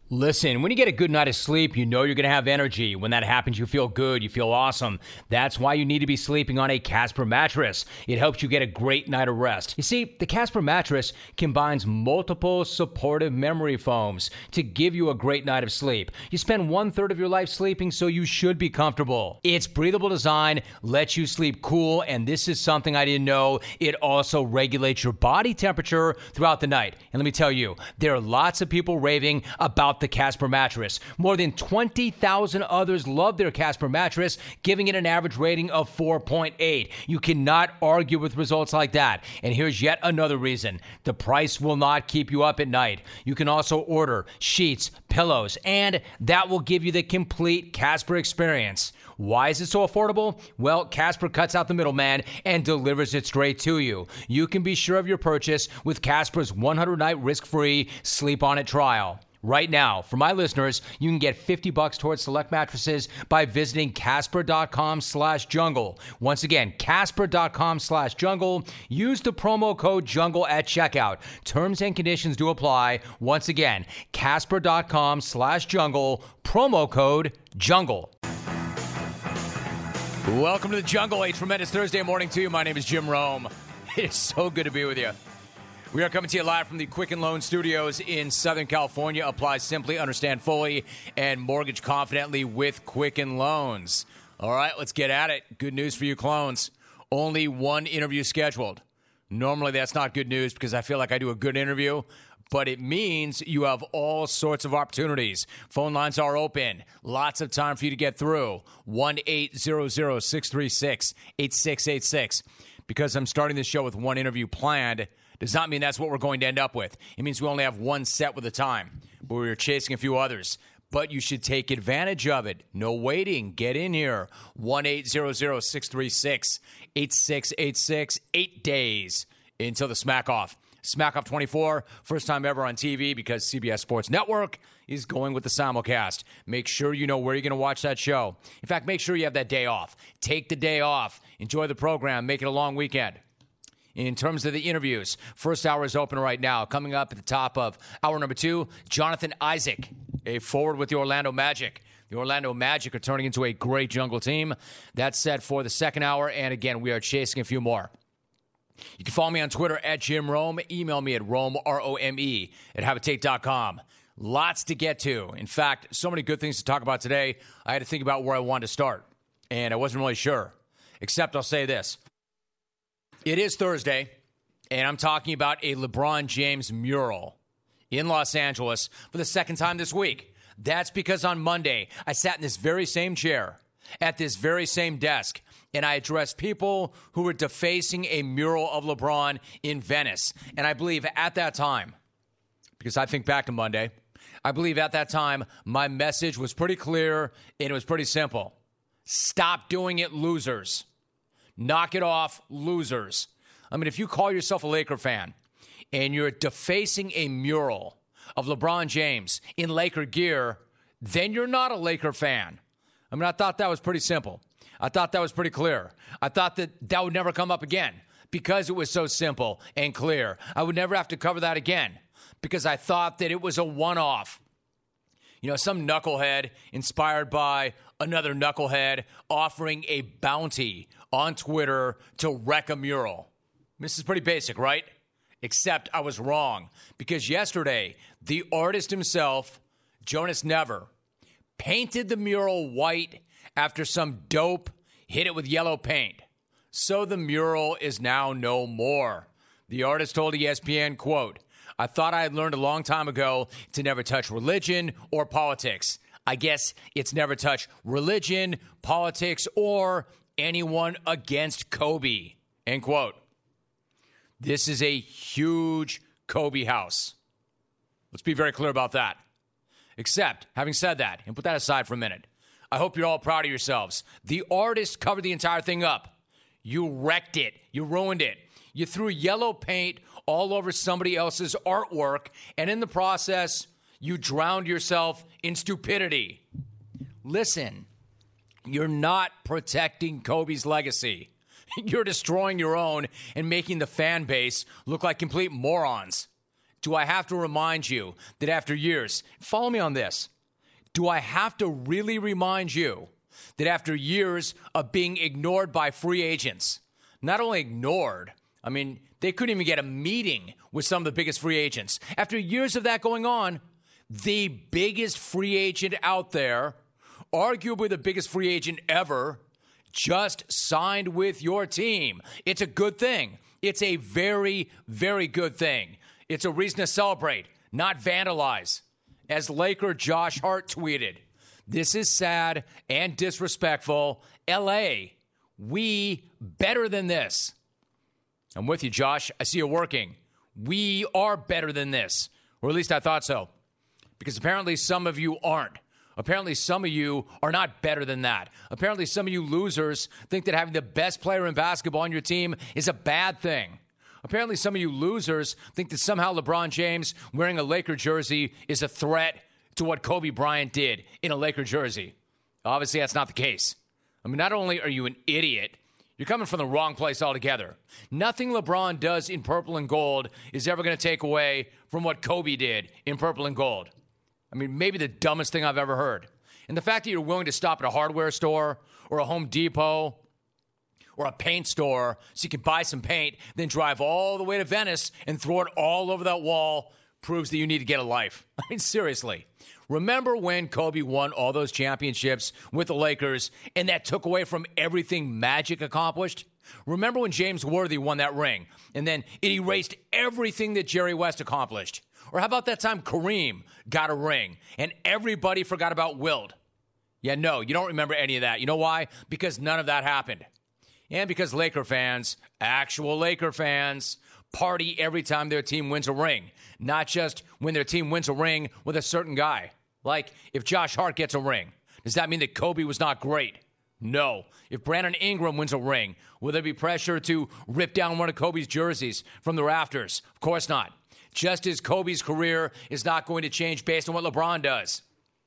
Listen, when you get a good night of sleep, you know you're going to have energy. When that happens, you feel good, you feel awesome. That's why you need to be sleeping on a Casper mattress. It helps you get a great night of rest. You see, the Casper mattress combines multiple supportive memory foams to give you a great night of sleep. You spend 1/3 of your life sleeping, so you should be comfortable. Its breathable design lets you sleep cool, and this is something I didn't know. It also regulates your body temperature throughout the night. And let me tell you, there are lots of people raving about the Casper mattress. More than 20,000 others love their Casper mattress, giving it an average rating of 4.8. You cannot argue with results like that. And here's yet another reason. The price will not keep you up at night. You can also order sheets, pillows, and that will give you the complete Casper experience. Why is it so affordable? Well, Casper cuts out the middleman and delivers it straight to you. You can be sure of your purchase with Casper's 100-night risk-free Sleep On It trial. Right now, for my listeners, you can get $50 towards select mattresses by visiting Casper.com/jungle. Once again, Casper.com/jungle. Use the promo code JUNGLE at checkout. Terms and conditions do apply. Once again, Casper.com/jungle. Promo code JUNGLE. Welcome to the Jungle. A tremendous Thursday morning to you. My name is Jim Rome. It is so good to be with you. We are coming to you live from the Quicken Loan Studios in Southern California. Apply simply, understand fully, and mortgage confidently with Quicken Loans. All right, let's get at it. Good news for you clones. Only one interview scheduled. Normally that's not good news because I feel like I do a good interview, but it means you have all sorts of opportunities. Phone lines are open. Lots of time for you to get through. 1-800-636-8686. Because I'm starting this show with one interview planned does not mean that's what we're going to end up with. It means we only have one set with a time, but we're chasing a few others. But you should take advantage of it. No waiting. Get in here. 1-800-636-8686. 8 days until the Smack Off. Smack Off 24, first time ever on TV because CBS Sports Network is going with the simulcast. Make sure you know where you're going to watch that show. In fact, make sure you have that day off. Take the day off. Enjoy the program. Make it a long weekend. In terms of the interviews, first hour is open right now. Coming up at the top of hour number 2, Jonathan Isaac, a forward with the Orlando Magic. The Orlando Magic are turning into a great jungle team. That's set for the second hour, and again, we are chasing a few more. You can follow me on Twitter at Jim Rome. Email me at Rome, R-O-M-E, at Habitate.com. Lots to get to. In fact, so many good things to talk about today, I had to think about where I wanted to start, and I wasn't really sure. Except I'll say this. It is Thursday, and I'm talking about a LeBron James mural in Los Angeles for the second time this week. That's because on Monday, I sat in this very same chair at this very same desk, and I addressed people who were defacing a mural of LeBron in Venice. And I believe at that time, because I think back to Monday, I believe at that time my message was pretty clear and it was pretty simple. Stop doing it, losers. Knock it off, losers. I mean, if you call yourself a Laker fan and you're defacing a mural of LeBron James in Laker gear, then you're not a Laker fan. I mean, I thought that was pretty simple. I thought that was pretty clear. I thought that that would never come up again because it was so simple and clear. I would never have to cover that again because I thought that it was a one-off. You know, some knucklehead inspired by another knucklehead offering a bounty on Twitter to wreck a mural. This is pretty basic, right? Except I was wrong because yesterday, the artist himself, Jonas Never, painted the mural white after some dope hit it with yellow paint. So the mural is now no more. The artist told ESPN, quote, "I thought I had learned a long time ago to never touch religion or politics. I guess it's never touch religion, politics, or anyone against Kobe," end quote. This is a huge Kobe house. Let's be very clear about that. Except, having said that, and put that aside for a minute, I hope you're all proud of yourselves. The artist covered the entire thing up. You wrecked it. You ruined it. You threw yellow paint all over somebody else's artwork, and in the process, you drowned yourself in stupidity. Listen, you're not protecting Kobe's legacy. You're destroying your own and making the fan base look like complete morons. do I have to remind you that after years, follow me on this, do I have to really remind you that after years of being ignored by free agents, not only ignored, I mean, they couldn't even get a meeting with some of the biggest free agents. After years of that going on, the biggest free agent out there, arguably the biggest free agent ever, just signed with your team. It's a good thing. It's a very, very good thing. It's a reason to celebrate, not vandalize. As Laker Josh Hart tweeted, this is sad and disrespectful. LA, we better than this. I'm with you, Josh. I see you working. We are better than this. Or at least I thought so. Because apparently some of you aren't. Apparently some of you are not better than that. Apparently some of you losers think that having the best player in basketball on your team is a bad thing. Apparently some of you losers think that somehow LeBron James wearing a Laker jersey is a threat to what Kobe Bryant did in a Laker jersey. Obviously that's not the case. I mean, not only are you an idiot, you're coming from the wrong place altogether. Nothing LeBron does in purple and gold is ever going to take away from what Kobe did in purple and gold. I mean, maybe the dumbest thing I've ever heard. And the fact that you're willing to stop at a hardware store or a Home Depot or a paint store so you can buy some paint, then drive all the way to Venice and throw it all over that wall proves that you need to get a life. I mean, seriously. Remember when Kobe won all those championships with the Lakers and that took away from everything Magic accomplished? Remember when James Worthy won that ring and then it erased everything that Jerry West accomplished? Or how about that time Kareem got a ring and everybody forgot about Wilt? Yeah, no, you don't remember any of that. You know why? Because none of that happened. And because Laker fans, actual Laker fans, party every time their team wins a ring. Not just when their team wins a ring with a certain guy. Like if Josh Hart gets a ring, does that mean that Kobe was not great? No. If Brandon Ingram wins a ring, will there be pressure to rip down one of Kobe's jerseys from the rafters? Of course not. Just as Kobe's career is not going to change based on what LeBron does.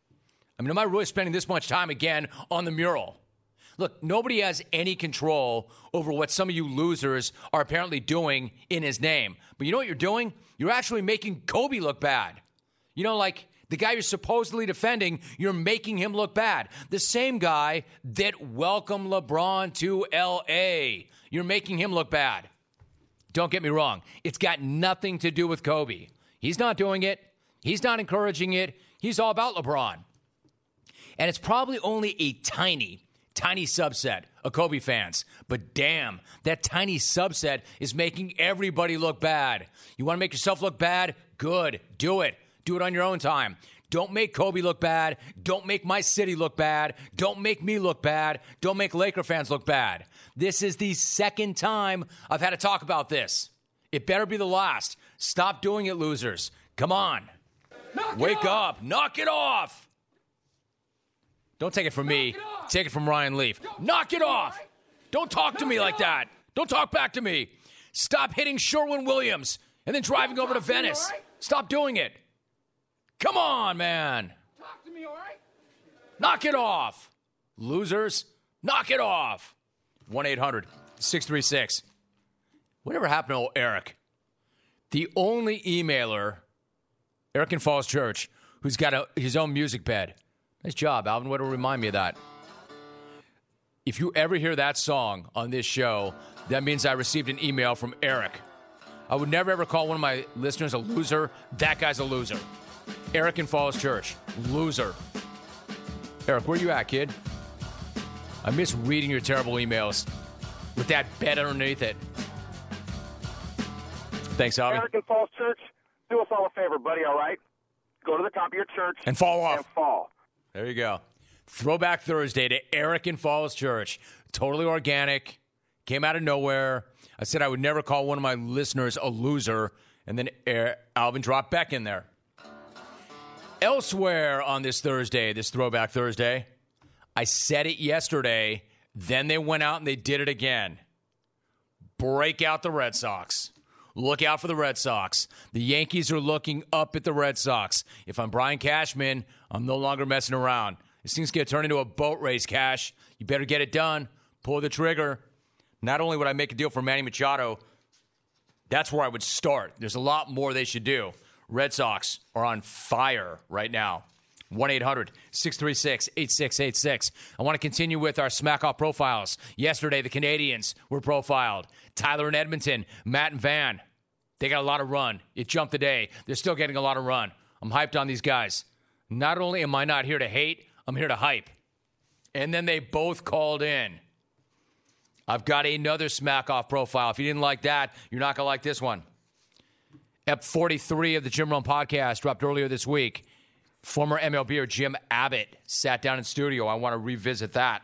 I mean, am I really spending this much time again on the mural? Look, nobody has any control over what some of you losers are apparently doing in his name. But you know what you're doing? You're actually making Kobe look bad. You know, like the guy you're supposedly defending, you're making him look bad. The same guy that welcomed LeBron to L.A. You're making him look bad. Don't get me wrong. It's got nothing to do with Kobe. He's not doing it. He's not encouraging it. He's all about LeBron. And it's probably only a tiny subset of Kobe fans. But damn, that tiny subset is making everybody look bad. You want to make yourself look bad? Good. Do it. Do it on your own time. Don't make Kobe look bad. Don't make my city look bad. Don't make me look bad. Don't make Laker fans look bad. This is the second time I've had to talk about this. It better be the last. Stop doing it, losers. Come on. Wake up. Knock it off. Don't take it from me. Take it from Ryan Leaf. Knock it off. Don't talk to me like that. Don't talk back to me. Stop hitting Sherwin-Williams and then driving over to Venice. Stop doing it. Come on, man. Talk to me, all right? Knock it off. Losers, knock it off. 1-800-636. Whatever happened to old Eric? The only emailer, Eric in Falls Church, who's got his own music bed. Nice job, Alvin. Way to remind me of that. If you ever hear that song on this show, that means I received an email from Eric. I would never, ever call one of my listeners a loser. That guy's a loser. Eric in Falls Church. Loser. Eric, where you at, kid? I miss reading your terrible emails with that bed underneath it. Thanks, Alvin. Eric in Falls Church, do us all a favor, buddy, all right? Go to the top of your church. And fall off. And fall. There you go. Throwback Thursday to Eric in Falls Church. Totally organic. Came out of nowhere. I said I would never call one of my listeners a loser. And then Alvin dropped Beck in there. Elsewhere on this Thursday, this Throwback Thursday, I said it yesterday. Then they went out and they did it again. Break out the Red Sox. Look out for the Red Sox. The Yankees are looking up at the Red Sox. If I'm Brian Cashman, I'm no longer messing around. This thing's going to turn into a boat race, Cash. You better get it done. Pull the trigger. Not only would I make a deal for Manny Machado, That's where I would start. There's a lot more they should do. Red Sox are on fire right now. 1-800-636-8686. I want to continue with our Smack Off profiles. Yesterday, the Canadians were profiled. Tyler in Edmonton, Matt and Van. They got a lot of run. It jumped today. They're still getting a lot of run. I'm hyped on these guys. Not only am I not here to hate, I'm here to hype. And then they both called in. I've got another Smack Off profile. If you didn't like that, you're not going to like this one. Ep 43 of the Jim Rome podcast dropped earlier this week. Former MLBer Jim Abbott sat down in studio. I want to revisit that.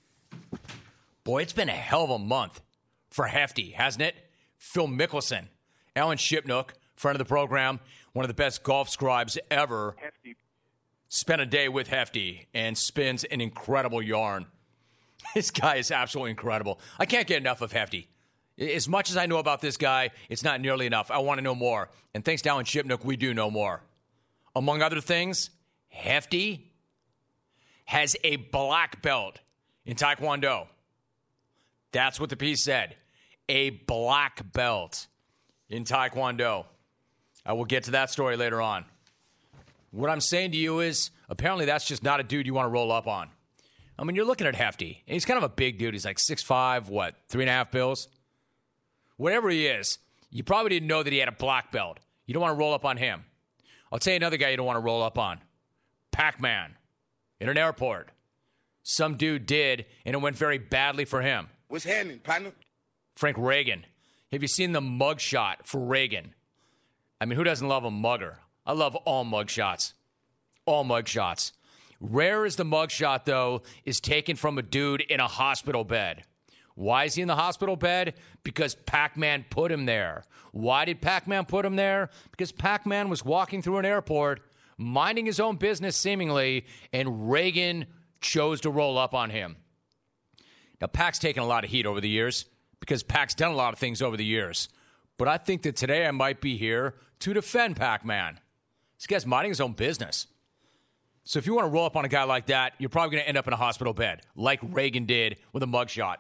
Boy, it's been a hell of a month for Hefty, hasn't it? Phil Mickelson, Alan Shipnook, friend of the program, one of the best golf scribes ever, Hefty. Spent a day with Hefty and spins an incredible yarn. This guy is absolutely incredible. I can't get enough of Hefty. As much as I know about this guy, it's not nearly enough. I want to know more. And thanks to Alan Shipnook, we do know more. Among other things, Hefty has a black belt in Taekwondo. That's what the piece said. A black belt in Taekwondo. I will get to that story later on. What I'm saying to you is, apparently that's just not a dude you want to roll up on. I mean, you're looking at Hefty, and he's kind of a big dude. He's like 6'5", 3.5 bills? Whatever he is, you probably didn't know that he had a black belt. You don't want to roll up on him. I'll tell you another guy you don't want to roll up on. Pac-Man in an airport. Some dude did, and it went very badly for him. What's happening, partner? Frank Reagan. Have you seen the mug shot for Reagan? I mean, who doesn't love a mugger? I love all mug shots. All mug shots. Rare as the mug shot, though, is taken from a dude in a hospital bed. Why is he in the hospital bed? Because Pac-Man put him there. Why did Pac-Man put him there? Because Pac-Man was walking through an airport, minding his own business seemingly, and Reagan chose to roll up on him. Now, Pac's taken a lot of heat over the years because Pac's done a lot of things over the years. But I think that today I might be here to defend Pac-Man. This guy's minding his own business. So if you want to roll up on a guy like that, you're probably going to end up in a hospital bed, like Reagan did with a mugshot.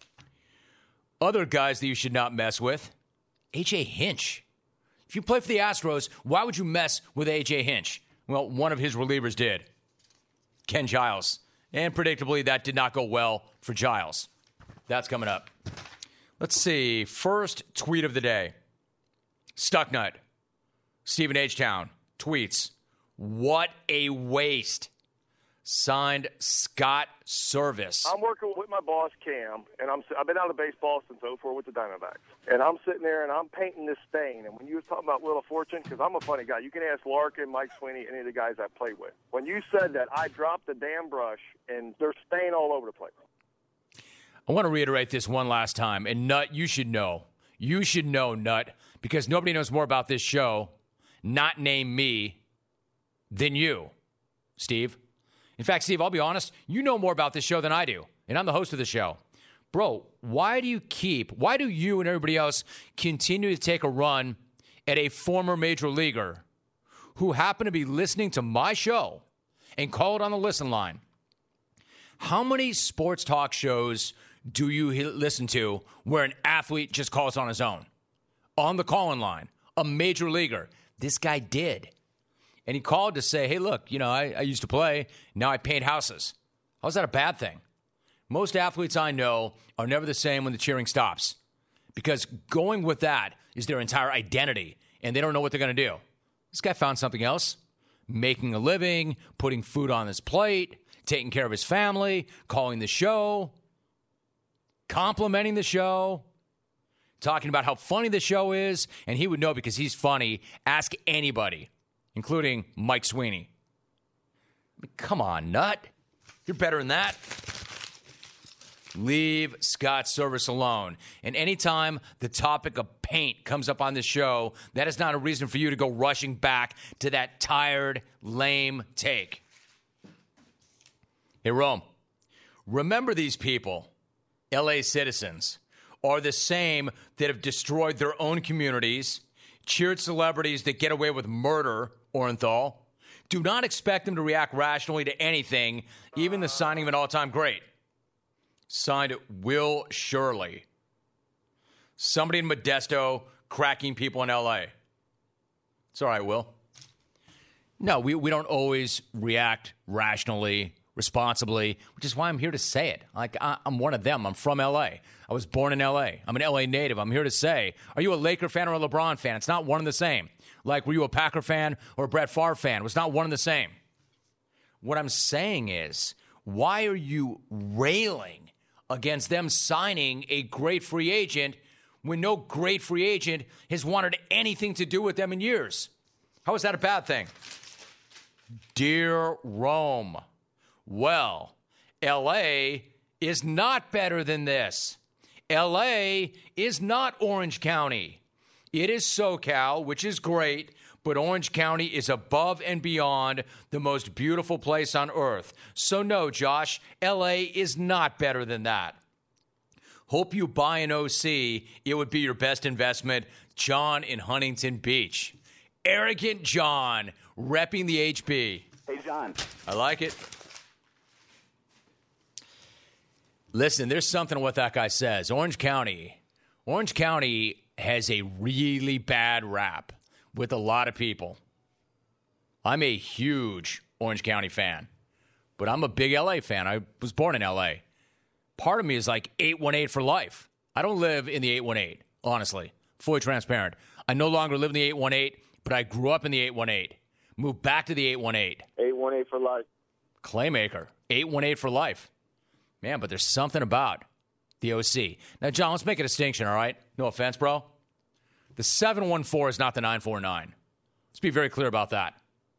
Other guys that you should not mess with, A.J. Hinch. If you play for the Astros, why would you mess with A.J. Hinch? Well, one of his relievers did, Ken Giles. And predictably, that did not go well for Giles. That's coming up. Let's see. First tweet of the day. Stucknut. Stephen H-Town tweets, "What a waste." Signed, Scott Service. I'm working with my boss, Cam, and I've been out of baseball since '04 with the Diamondbacks. And I'm sitting there, and I'm painting this stain. And when you were talking about Wheel of Fortune, because I'm a funny guy, you can ask Larkin, Mike Sweeney, any of the guys I played with. When you said that, I dropped the damn brush, and there's stain all over the place. I want to reiterate this one last time. And, Nut, you should know. You should know, Nut, because nobody knows more about this show, not name me, than you, Steve. In fact, Steve, I'll be honest, you know more about this show than I do, and I'm the host of the show. Bro, why do you and everybody else continue to take a run at a former major leaguer who happened to be listening to my show and call it on the listen line? How many sports talk shows do you listen to where an athlete just calls on his own? On the call-in line, a major leaguer. This guy did. And he called to say, hey, look, I used to play. Now I paint houses. How's that a bad thing? Most athletes I know are never the same when the cheering stops because going with that is their entire identity, and they don't know what they're going to do. This guy found something else, making a living, putting food on his plate, taking care of his family, calling the show, complimenting the show, talking about how funny the show is, and he would know because he's funny. Ask anybody, including Mike Sweeney. I mean, come on, Nut. You're better than that. Leave Scott Service alone. And anytime the topic of paint comes up on the show, that is not a reason for you to go rushing back to that tired, lame take. Hey, Rome, remember these people, L.A. citizens, are the same that have destroyed their own communities, cheered celebrities that get away with murder, Orenthal. Do not expect them to react rationally to anything, even the signing of an all-time great. Signed Will Shirley. Somebody in Modesto cracking people in L.A.? It's all right, Will. No, we don't always react rationally, responsibly, which is why I'm here to say it. Like, I'm one of them. I'm from L.A. I was born in L.A. I'm an L.A. native. I'm here to say, are you a Laker fan or a LeBron fan? It's not one and the same. Like, were you a Packer fan or a Brett Favre fan? It's not one and the same. What I'm saying is, why are you railing against them signing a great free agent when no great free agent has wanted anything to do with them in years? How is that a bad thing? Dear Rome, well, L.A. is not better than this. L.A. is not Orange County. It is SoCal, which is great, but Orange County is above and beyond the most beautiful place on earth. So no, Josh, L.A. is not better than that. Hope you buy an OC. It would be your best investment. John in Huntington Beach. Arrogant John, repping the HB. Hey, John. I like it. Listen, there's something to what that guy says. Orange County has a really bad rap with a lot of people. I'm a huge Orange County fan, but I'm a big LA fan. I was born in LA. Part of me is like 818 for life. I don't live in the 818, honestly. Fully transparent. I no longer live in the 818, but I grew up in the 818. Moved back to the 818. 818 for life. Claymaker. 818 for life. Man, but there's something about the OC. Now, John, let's make a distinction, all right? No offense, bro. The 714 is not the 949. Let's be very clear about that.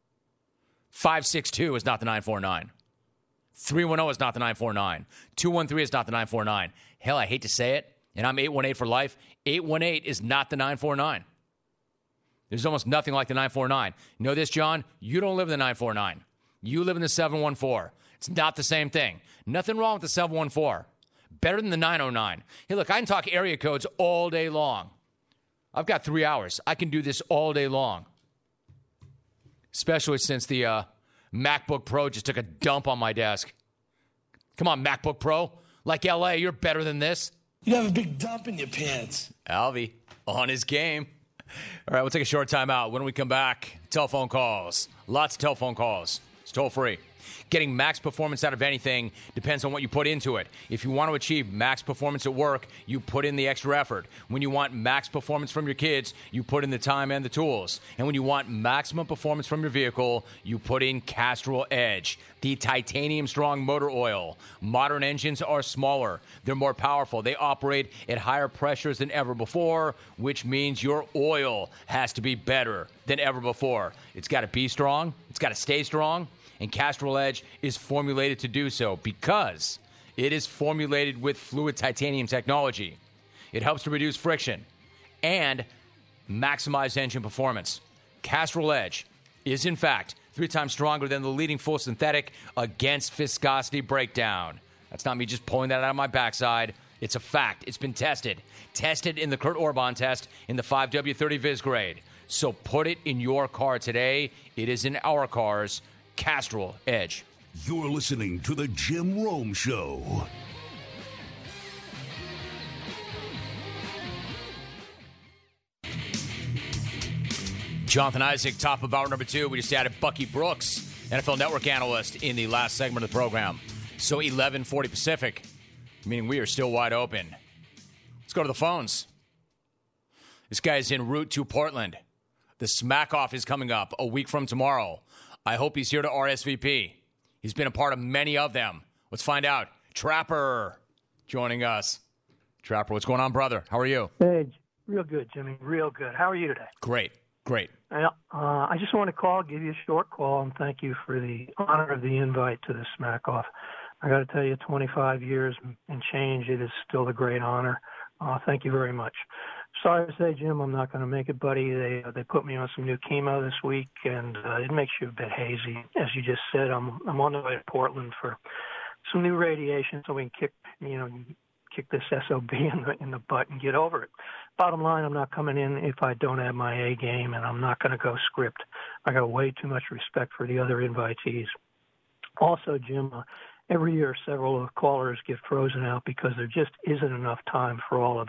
562 is not the 949. 310 is not the 949. 213 is not the 949. Hell, I hate to say it, and I'm 818 for life. 818 is not the 949. There's almost nothing like the 949. You know this, John? You don't live in the 949. You live in the 714. It's not the same thing. Nothing wrong with the 714. Better than the 909. Hey, look, I can talk area codes all day long. I've got 3 hours. I can do this all day long. Especially since the MacBook Pro just took a dump on my desk. Come on, MacBook Pro. Like LA, you're better than this. You have a big dump in your pants. Alvy, on his game. All right, we'll take a short time out. When we come back, telephone calls. Lots of telephone calls. It's toll free. Getting max performance out of anything depends on what you put into it. If you want to achieve max performance at work, you put in the extra effort. When you want max performance from your kids, you put in the time and the tools. And when you want maximum performance from your vehicle, you put in Castrol Edge, the titanium strong motor oil. Modern engines are smaller. They're more powerful. They operate at higher pressures than ever before, which means your oil has to be better than ever before. It's got to be strong. It's got to stay strong. And Castrol Edge is formulated to do so because it is formulated with fluid titanium technology. It helps to reduce friction and maximize engine performance. Castrol Edge is, in fact, 3 times stronger than the leading full synthetic against viscosity breakdown. That's not me just pulling that out of my backside. It's a fact. It's been tested. Tested in the Kurt Orban test in the 5W30 Viz grade. So put it in your car today. It is in our cars. Castrol Edge. You're listening to The Jim Rome Show. Jonathan Isaac, top of hour number 2. We just added Bucky Brooks, NFL Network analyst, in the last segment of the program. So 11:40 Pacific, meaning we are still wide open. Let's go to the phones. This guy's en route to Portland. The Smack Off is coming up a week from tomorrow. I hope he's here to RSVP. He's been a part of many of them. Let's find out. Trapper joining us. Trapper, what's going on, brother? How are you? Hey, real good, Jimmy. Real good. How are you today? Great. I just want to give you a short call, and thank you for the honor of the invite to the Smack Off. I got to tell you, 25 years and change, it is still a great honor. Thank you very much. Sorry to say, Jim, I'm not going to make it, buddy. They put me on some new chemo this week, and it makes you a bit hazy. As you just said, I'm on the way to Portland for some new radiation, so we can kick this SOB in the butt and get over it. Bottom line, I'm not coming in if I don't have my A game, and I'm not going to go script. I got way too much respect for the other invitees. Also, Jim, every year several of the callers get frozen out because there just isn't enough time for all of the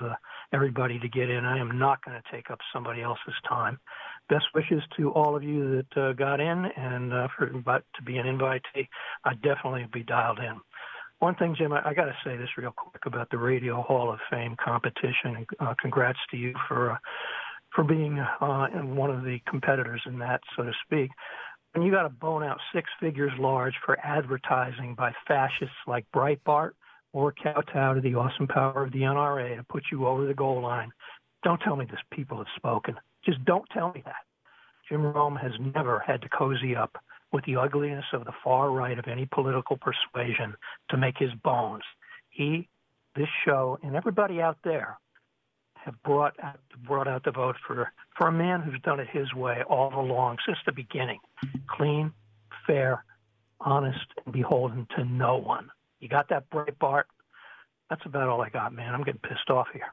everybody to get in. I am not going to take up somebody else's time. Best wishes to all of you that got in, and to be an invitee, I'd definitely be dialed in. One thing, Jim, I got to say this real quick about the Radio Hall of Fame competition. Congrats to you for being one of the competitors in that, so to speak. When you got to bone out 6 figures large for advertising by fascists like Breitbart or kowtow to the awesome power of the NRA to put you over the goal line, don't tell me this people have spoken. Just don't tell me that. Jim Rome has never had to cozy up with the ugliness of the far right of any political persuasion to make his bones. He, this show, and everybody out there have brought out the vote for a man who's done it his way all along since the beginning. Clean, fair, honest, and beholden to no one. You got that, Breitbart? That's about all I got, man. I'm getting pissed off here.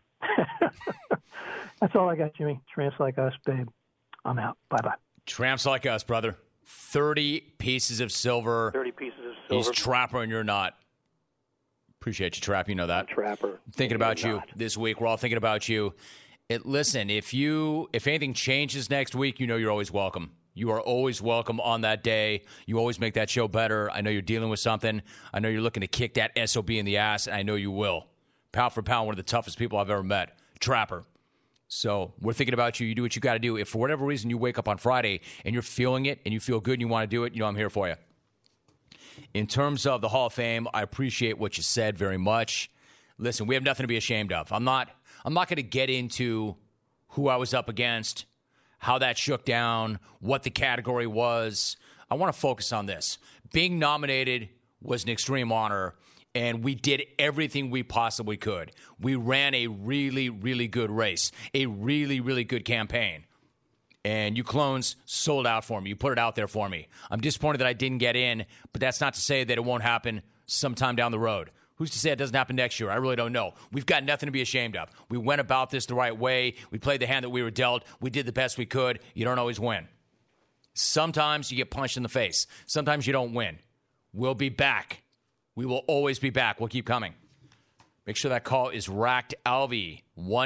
That's all I got, Jimmy. Tramps like us, babe. I'm out. Bye-bye. Tramps like us, brother. 30 pieces of silver. 30 pieces of silver. He's Trapper and you're not. Appreciate you, Trap. You know that. Trapper. Thinking about you this week. We're all thinking about you. Listen, if anything changes next week, you know you're always welcome. You are always welcome on that day. You always make that show better. I know you're dealing with something. I know you're looking to kick that SOB in the ass, and I know you will. Pound for pound, one of the toughest people I've ever met. Trapper. So we're thinking about you. You do what you got to do. If for whatever reason you wake up on Friday and you're feeling it and you feel good and you want to do it, you know I'm here for you. In terms of the Hall of Fame, I appreciate what you said very much. Listen, we have nothing to be ashamed of. I'm not going to get into who I was up against, how that shook down, what the category was. I want to focus on this. Being nominated was an extreme honor, and we did everything we possibly could. We ran a really, really good race, a really, really good campaign. And you clones sold out for me. You put it out there for me. I'm disappointed that I didn't get in, but that's not to say that it won't happen sometime down the road. Who's to say it doesn't happen next year? I really don't know. We've got nothing to be ashamed of. We went about this the right way. We played the hand that we were dealt. We did the best we could. You don't always win. Sometimes you get punched in the face. Sometimes you don't win. We'll be back. We will always be back. We'll keep coming. Make sure that call is racked. Alvy,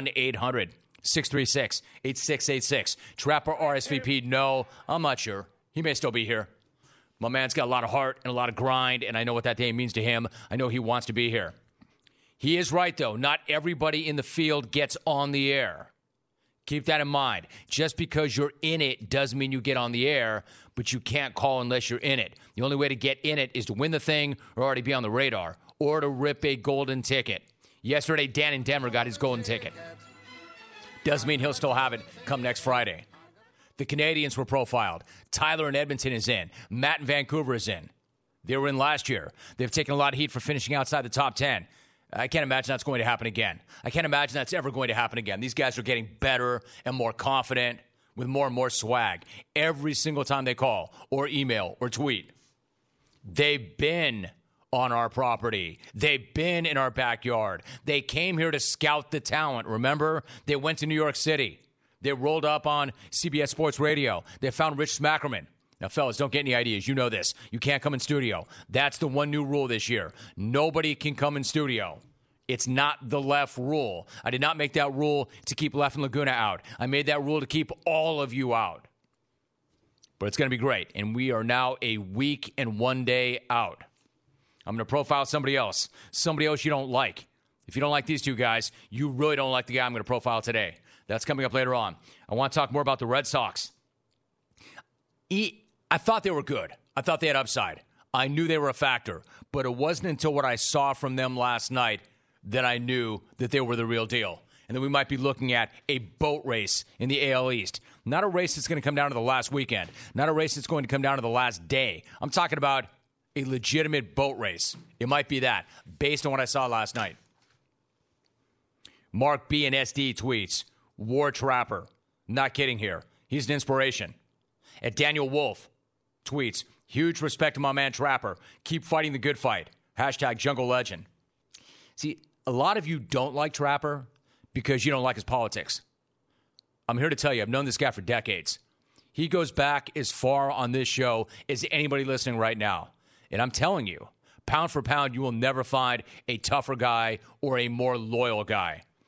1-800-636-8686. Trapper RSVP, no, I'm not sure. He may still be here. My man's got a lot of heart and a lot of grind, and I know what that day means to him. I know he wants to be here. He is right, though. Not everybody in the field gets on the air. Keep that in mind. Just because you're in it doesn't mean you get on the air, but you can't call unless you're in it. The only way to get in it is to win the thing or already be on the radar or to rip a golden ticket. Yesterday, Dan in Denver got his golden ticket. Doesn't mean he'll still have it come next Friday. The Canadians were profiled. Tyler in Edmonton is in. Matt in Vancouver is in. They were in last year. They've taken a lot of heat for finishing outside the top 10. I can't imagine that's going to happen again. I can't imagine that's ever going to happen again. These guys are getting better and more confident with more and more swag every single time they call or email or tweet. They've been on our property. They've been in our backyard. They came here to scout the talent. Remember? They went to New York City. They rolled up on CBS Sports Radio. They found Rich Smackerman. Now, fellas, don't get any ideas. You know this. You can't come in studio. That's the one new rule this year. Nobody can come in studio. It's not the Left rule. I did not make that rule to keep Left and Laguna out. I made that rule to keep all of you out. But it's going to be great. And we are now a week and 1 day out. I'm going to profile somebody else you don't like. If you don't like these two guys, you really don't like the guy I'm going to profile today. That's coming up later on. I want to talk more about the Red Sox. I thought they were good. I thought they had upside. I knew they were a factor. But it wasn't until what I saw from them last night that I knew that they were the real deal. And that we might be looking at a boat race in the AL East. Not a race that's going to come down to the last weekend. Not a race that's going to come down to the last day. I'm talking about a legitimate boat race. It might be that, based on what I saw last night. Mark B. and SD tweets, War Trapper. Not kidding here. He's an inspiration. At Daniel Wolf tweets, huge respect to my man Trapper. Keep fighting the good fight. Hashtag Jungle Legend. See, a lot of you don't like Trapper because you don't like his politics. I'm here to tell you, I've known this guy for decades. He goes back as far on this show as anybody listening right now. And I'm telling you, pound for pound, you will never find a tougher guy or a more loyal guy.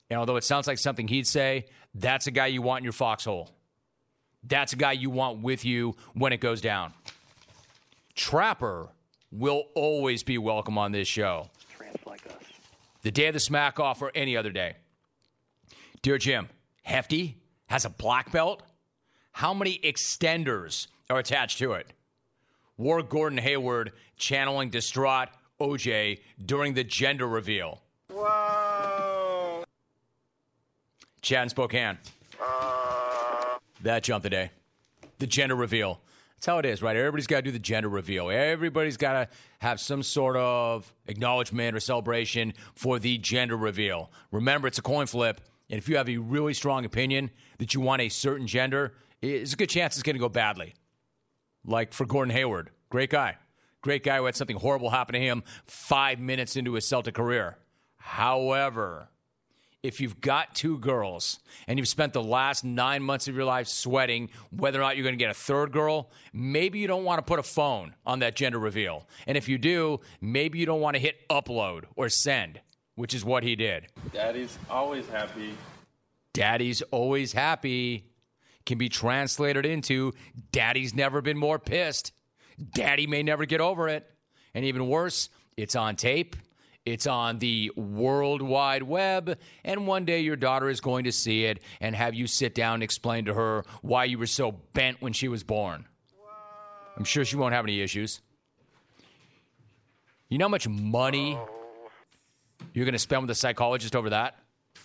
And although it sounds like something he'd say, that's a guy you want in your foxhole. That's a guy you want with you when it goes down. Trapper will always be welcome on this show. Like us. The day of the smack off or any other day. Dear Jim, Hefty has a black belt? How many extenders are attached to it? War Gordon Hayward channeling distraught OJ during the gender reveal. Whoa. Chad in Spokane. That jumped today. The gender reveal. That's how it is, right? Everybody's got to do the gender reveal. Everybody's got to have some sort of acknowledgement or celebration for the gender reveal. Remember, it's a coin flip, and if you have a really strong opinion that you want a certain gender, it's a good chance it's going to go badly. Like for Gordon Hayward. Great guy. Great guy who had something horrible happen to him 5 minutes into his Celtic career. However, if you've got two girls and you've spent the last 9 months of your life sweating whether or not you're going to get a third girl, maybe you don't want to put a phone on that gender reveal. And if you do, maybe you don't want to hit upload or send, which is what he did. Daddy's always happy. Daddy's always happy can be translated into Daddy's never been more pissed. Daddy may never get over it. And even worse, it's on tape. It's on the World Wide Web, and one day your daughter is going to see it and have you sit down and explain to her why you were so bent when she was born. I'm sure she won't have any issues. You know how much money you're going to spend with a psychologist over that?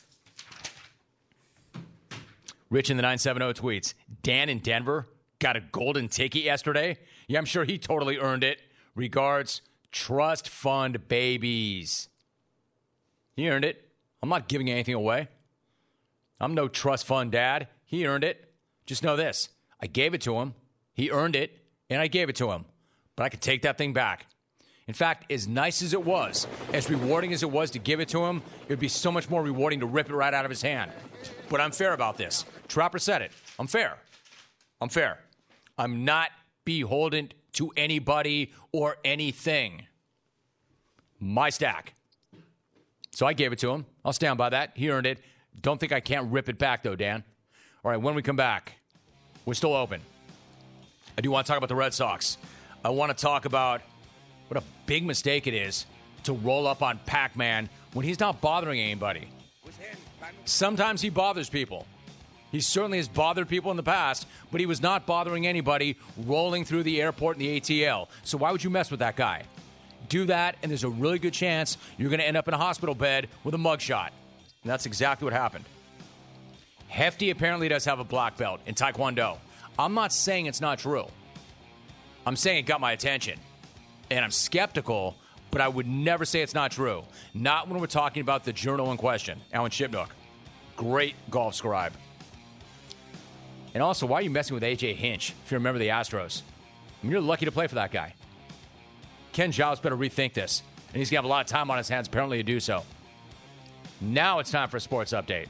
Rich in the 970 tweets, Dan in Denver got a golden ticket yesterday. Yeah, I'm sure he totally earned it. Regards, Trust Fund Babies. He earned it. I'm not giving anything away. I'm no trust fund dad. He earned it. Just know this. I gave it to him. He earned it, and I gave it to him. But I could take that thing back. In fact, as nice as it was, as rewarding as it was to give it to him, it would be so much more rewarding to rip it right out of his hand. But I'm fair about this. Trapper said it. I'm fair. I'm fair. I'm not beholden to anybody or anything. My stack. So I gave it to him. I'll stand by that. He earned it. Don't think I can't rip it back, though, Dan. All right, when we come back, we're still open. I do want to talk about the Red Sox. I want to talk about what a big mistake it is to roll up on Pac-Man when he's not bothering anybody. Sometimes he bothers people. He certainly has bothered people in the past, but he was not bothering anybody rolling through the airport in the ATL. So why would you mess with that guy? Do that, and there's a really good chance you're going to end up in a hospital bed with a mugshot. And that's exactly what happened. Hefty apparently does have a black belt in Taekwondo. I'm not saying it's not true. I'm saying it got my attention. And I'm skeptical, but I would never say it's not true. Not when we're talking about the journal in question, Alan Shipnook. Great golf scribe. And also, why are you messing with A.J. Hinch, if you remember the Astros? I mean, you're lucky to play for that guy. Ken Giles better rethink this. And he's going to have a lot of time on his hands, apparently, to do so. Now it's time for a sports update.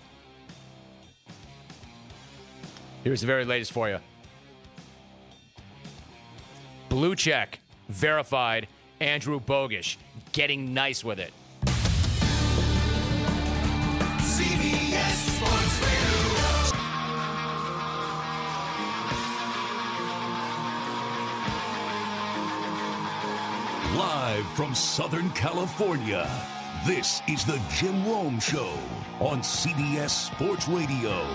Here's the very latest for you. Blue check, verified, Andrew Bogish, getting nice with it. CBS Sports Radio. Live from Southern California, this is the Jim Rome Show on CBS Sports Radio.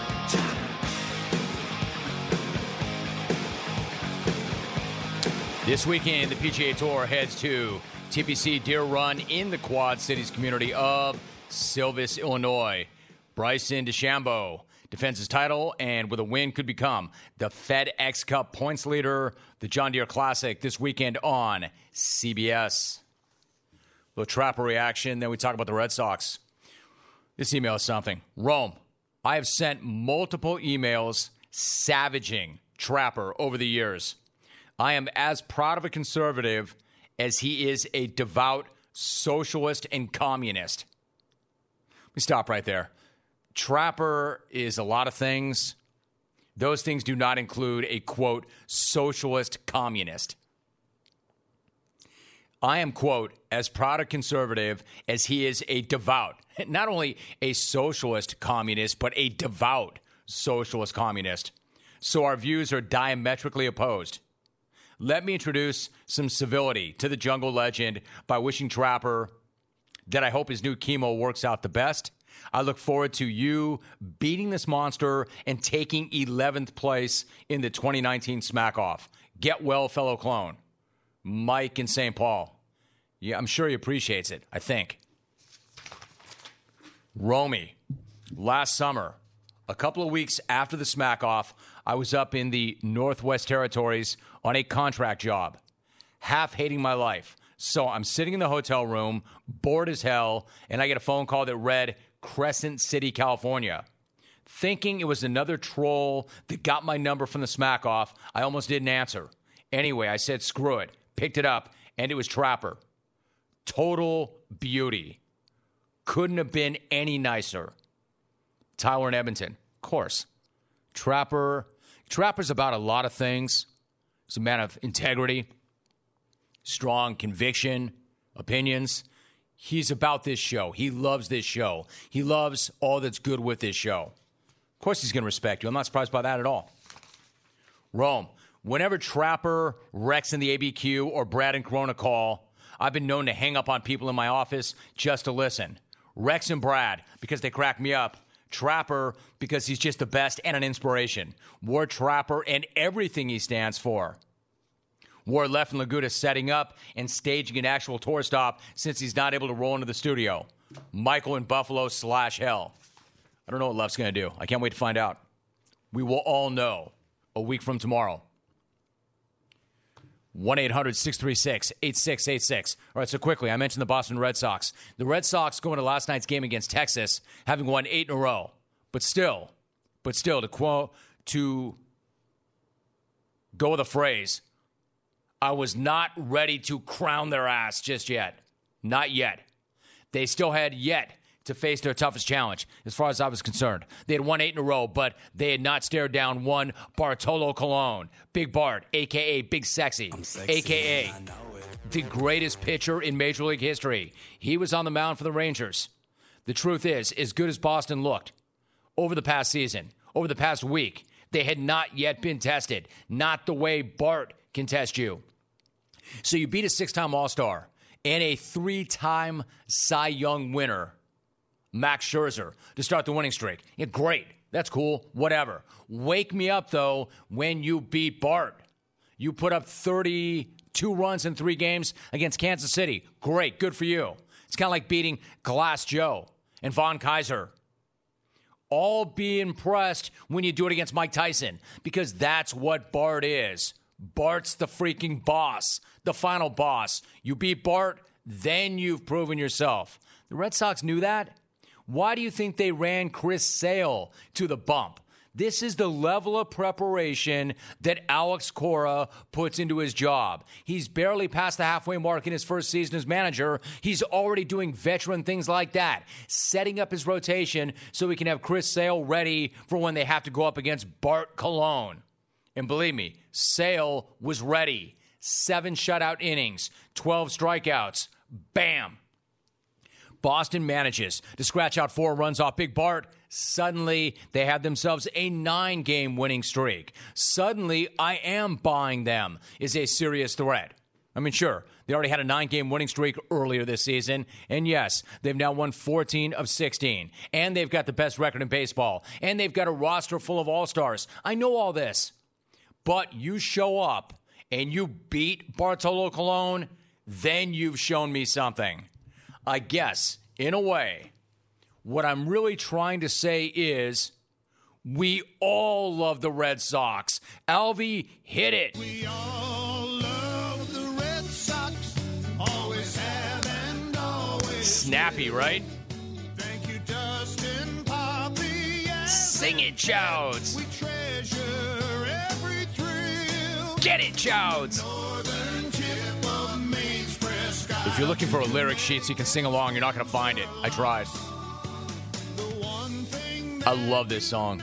This weekend, the PGA Tour heads to TPC Deer Run in the Quad Cities community of Silvis, Illinois. Bryson DeChambeau defends his title and with a win could become the FedEx Cup points leader. The John Deere Classic this weekend on CBS. Little Trapper reaction, then we talk about the Red Sox. This email is something. Rome, I have sent multiple emails savaging Trapper over the years. I am as proud of a conservative as he is a devout socialist and communist. Let me stop right there. Trapper is a lot of things. Those things do not include a, quote, socialist communist. I am, quote, as proud a conservative as he is a devout, not only a socialist communist, but a devout socialist communist. So our views are diametrically opposed. Let me introduce some civility to the jungle legend by wishing Trapper that I hope his new chemo works out the best. I look forward to you beating this monster and taking 11th place in the 2019 Smack Off. Get well, fellow clone. Mike in St. Paul. Yeah, I'm sure he appreciates it, I think. Romy, last summer, a couple of weeks after the Smack Off, I was up in the Northwest Territories on a contract job, half hating my life. So I'm sitting in the hotel room, bored as hell, and I get a phone call that read Crescent City, California. Thinking it was another troll that got my number from the Smack Off, I almost didn't answer. Anyway, I said screw it, picked it up, and it was Trapper. Total beauty. Couldn't have been any nicer. Tyler in Edmonton, of course. Trapper's about a lot of things. He's a man of integrity, strong conviction, opinions. He's about this show. He loves this show. He loves all that's good with this show. Of course he's going to respect you. I'm not surprised by that at all. Rome, whenever Trapper, Rex in the ABQ, or Brad and Corona call, I've been known to hang up on people in my office just to listen. Rex and Brad, because they crack me up. Trapper, because he's just the best and an inspiration. War Trapper and everything he stands for. War left in Laguda setting up and staging an actual tour stop since he's not able to roll into the studio. Michael in Buffalo /hell. I don't know what Left's going to do. I can't wait to find out. We will all know a week from tomorrow. 1-800-636-8686. All right, so quickly, I mentioned the Boston Red Sox. The Red Sox going to last night's game against Texas, having won 8 in a row. But still, to go with a phrase, I was not ready to crown their ass just yet. Not yet. They still had yet to face their toughest challenge, as far as I was concerned. They had won 8 in a row, but they had not stared down one Bartolo Colon. Big Bart, a.k.a. Big Sexy, a.k.a. the greatest pitcher in Major League history. He was on the mound for the Rangers. The truth is, as good as Boston looked over the past season, over the past week, they had not yet been tested. Not the way Bart can test you. So you beat a 6-time All-Star and a 3-time Cy Young winner, Max Scherzer, to start the winning streak. Yeah, great. That's cool. Whatever. Wake me up, though, when you beat Bart. You put up 32 runs in 3 games against Kansas City. Great. Good for you. It's kind of like beating Glass Joe and Von Kaiser. All be impressed when you do it against Mike Tyson, because that's what Bart is. Bart's the freaking boss, the final boss. You beat Bart, then you've proven yourself. The Red Sox knew that. Why do you think they ran Chris Sale to the bump? This is the level of preparation that Alex Cora puts into his job. He's barely past the halfway mark in his first season as manager. He's already doing veteran things like that, setting up his rotation so he can have Chris Sale ready for when they have to go up against Bart Colon. And believe me, Sale was ready. 7 shutout innings, 12 strikeouts. Bam! Boston manages to scratch out 4 runs off Big Bart. Suddenly, they have themselves a 9-game winning streak. Suddenly, I am buying them is a serious threat. I mean, sure, they already had a 9-game winning streak earlier this season. And yes, they've now won 14 of 16. And they've got the best record in baseball. And they've got a roster full of all-stars. I know all this. But you show up and you beat Bartolo Colon, then you've shown me something. I guess, in a way, what I'm really trying to say is we all love the Red Sox. Alvy, hit it. We all love the Red Sox, always have and always Snappy, right? Thank you, Dustin, Poppy, and Sing it, Chouds. we treasure every thrill. Get it, Chouds. Northern tip of Maine's Presque Isle. If you're looking for a lyric sheet so you can sing along, you're not going to find it. I tried. The one thing I love this song.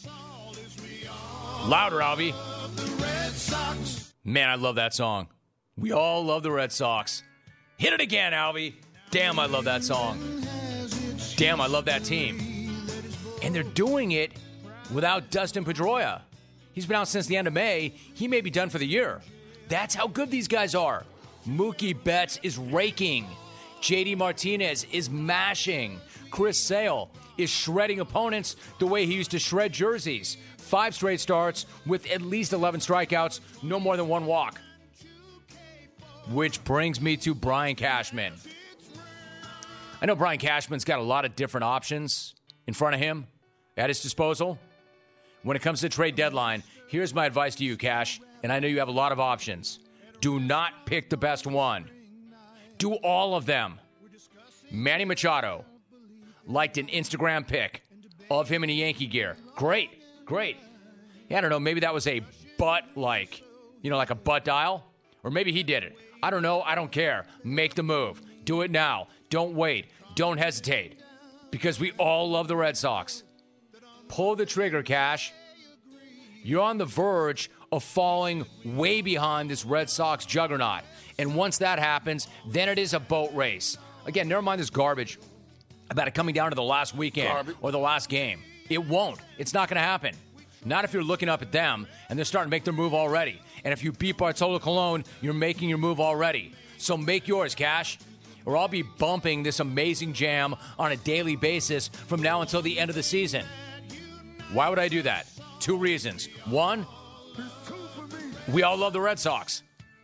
Louder, Alvy. the Red Sox. Man, I love that song. We all love the Red Sox. Hit it again, Albie. Damn, I love that song. Damn, I love that team. And they're doing it without Dustin Pedroia. He's been out since the end of May. He may be done for the year. That's how good these guys are. Mookie Betts is raking. JD Martinez is mashing. Chris Sale is shredding opponents the way he used to shred jerseys. 5 straight starts with at least 11 strikeouts, no more than 1 walk. Which brings me to Brian Cashman. I know Brian Cashman's got a lot of different options in front of him at his disposal. When it comes to trade deadline, here's my advice to you, Cash, and I know you have a lot of options. Do not pick the best one. Do all of them. Manny Machado liked an Instagram pic of him in a Yankee gear. Great. Yeah, I don't know, maybe that was a like a butt dial. Or maybe he did it. I don't know. I don't care. Make the move. Do it now. Don't wait. Don't hesitate. Because we all love the Red Sox. Pull the trigger, Cash. You're on the verge of falling way behind this Red Sox juggernaut. And once that happens, then it is a boat race. Again, never mind this garbage about it coming down to the last weekend or the last game. It won't. It's not going to happen. Not if you're looking up at them and they're starting to make their move already. And if you beat Bartolo Colon, you're making your move already. So make yours, Cash, or I'll be bumping this amazing jam on a daily basis from now until the end of the season. Why would I do that? 2 reasons. 1, we all love the Red Sox.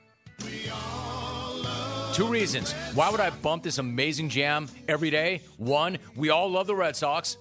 2 reasons. Why would I bump this amazing jam every day? 1, we all love the Red Sox.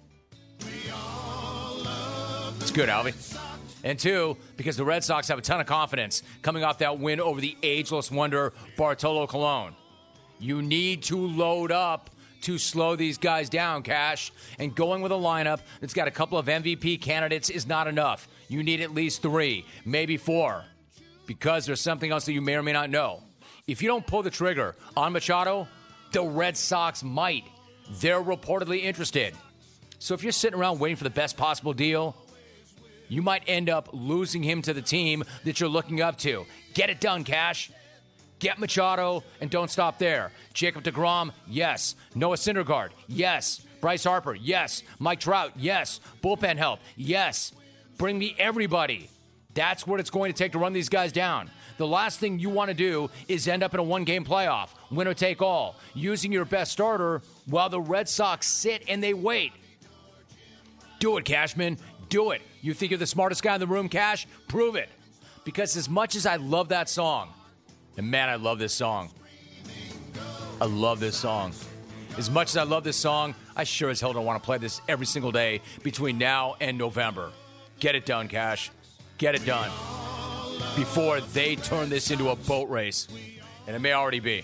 It's good, Albie. And 2, because the Red Sox have a ton of confidence coming off that win over the ageless wonder Bartolo Colon. You need to load up to slow these guys down, Cash. And going with a lineup that's got a couple of MVP candidates is not enough. You need at least 3, maybe 4. Because there's something else that you may or may not know. If you don't pull the trigger on Machado, the Red Sox might. They're reportedly interested. So if you're sitting around waiting for the best possible deal, you might end up losing him to the team that you're looking up to. Get it done, Cash. Get Machado, and don't stop there. Jacob deGrom, yes. Noah Syndergaard, yes. Bryce Harper, yes. Mike Trout, yes. Bullpen help, yes. Bring me everybody. That's what it's going to take to run these guys down. The last thing you want to do is end up in a 1-game playoff, winner take all, using your best starter while the Red Sox sit and they wait. Do it, Cashman. Do it. You think you're the smartest guy in the room, Cash? Prove it. Because as much as I love that song, and man, I love this song. I love this song. As much as I love this song, I sure as hell don't want to play this every single day between now and November. Get it done, Cash. Get it done. Before they turn this into a boat race. And it may already be.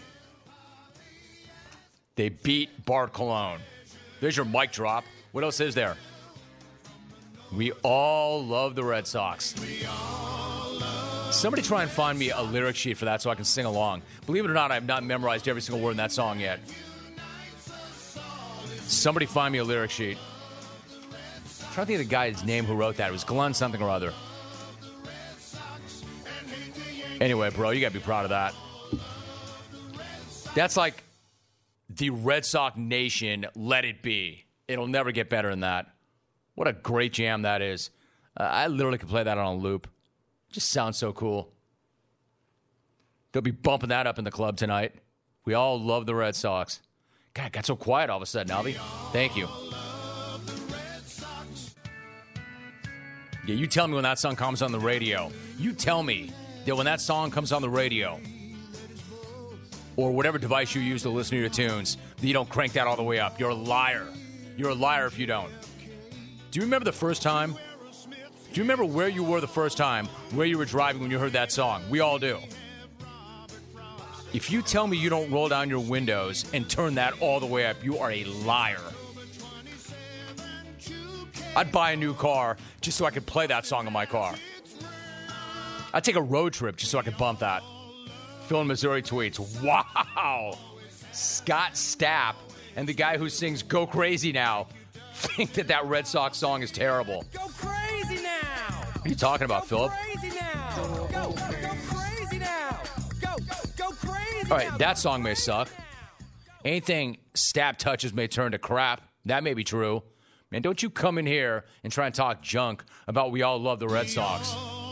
They beat Bart Colon. There's your mic drop. What else is there? We all love the Red Sox. Somebody try and find me a lyric sheet for that so I can sing along. Believe it or not, I have not memorized every single word in that song yet. Somebody find me a lyric sheet. I'm trying to think of the guy's name who wrote that. It was Glenn something or other. Anyway, bro, you got to be proud of that. That's like the Red Sox Nation, let it be. It'll never get better than that. What a great jam that is. I literally could play that on a loop. It just sounds so cool. They'll be bumping that up in the club tonight. We all love the Red Sox. God, it got so quiet all of a sudden, Albie. Thank you. Yeah, you tell me when that song comes on the radio. You tell me that when that song comes on the radio, or whatever device you use to listen to your tunes, that you don't crank that all the way up. You're a liar. You're a liar if you don't. Do you remember the first time? Do you remember where you were the first time, where you were driving when you heard that song? We all do. If you tell me you don't roll down your windows and turn that all the way up, you are a liar. I'd buy a new car just so I could play that song in my car. I'd take a road trip just so I could bump that. Phil in Missouri tweets, wow! Scott Stapp and the guy who sings Go Crazy Now think that Red Sox song is terrible. Go crazy now! What are you talking about, Philip? Go crazy now! Go crazy now! Go All right, that song may suck. Anything Stab touches may turn to crap. That may be true. Man, don't you come in here and try and talk junk about we all love the Red Sox.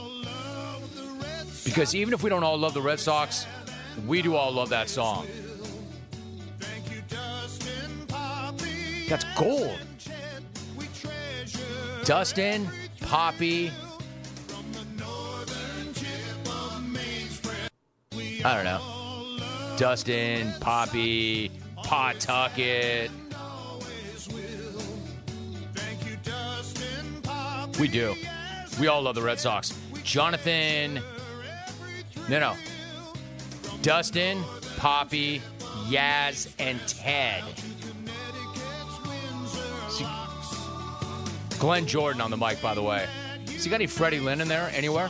Because even if we don't all love the Red Sox, we do all love that song. That's gold. Dustin, Poppy. I don't know. Dustin, Poppy, Pawtucket. We do. We all love the Red Sox. Jonathan. No. Dustin, Poppy, Yaz, and Ted. See, Glenn Jordan on the mic, by the way. Has he got any Freddie Lynn in there anywhere?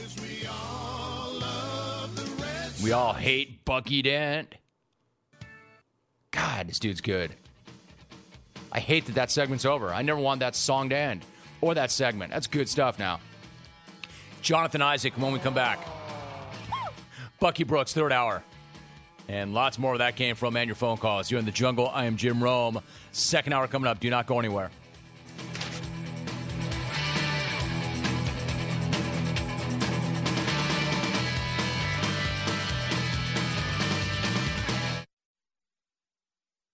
We all hate Bucky Dent. God, this dude's good. I hate that segment's over. I never wanted that song to end. Or that segment. That's good stuff now. Jonathan Isaac when we come back. Bucky Brooks, third hour. And lots more of that came from and your phone calls. You're in the jungle. I am Jim Rome. Second hour coming up. Do not go anywhere.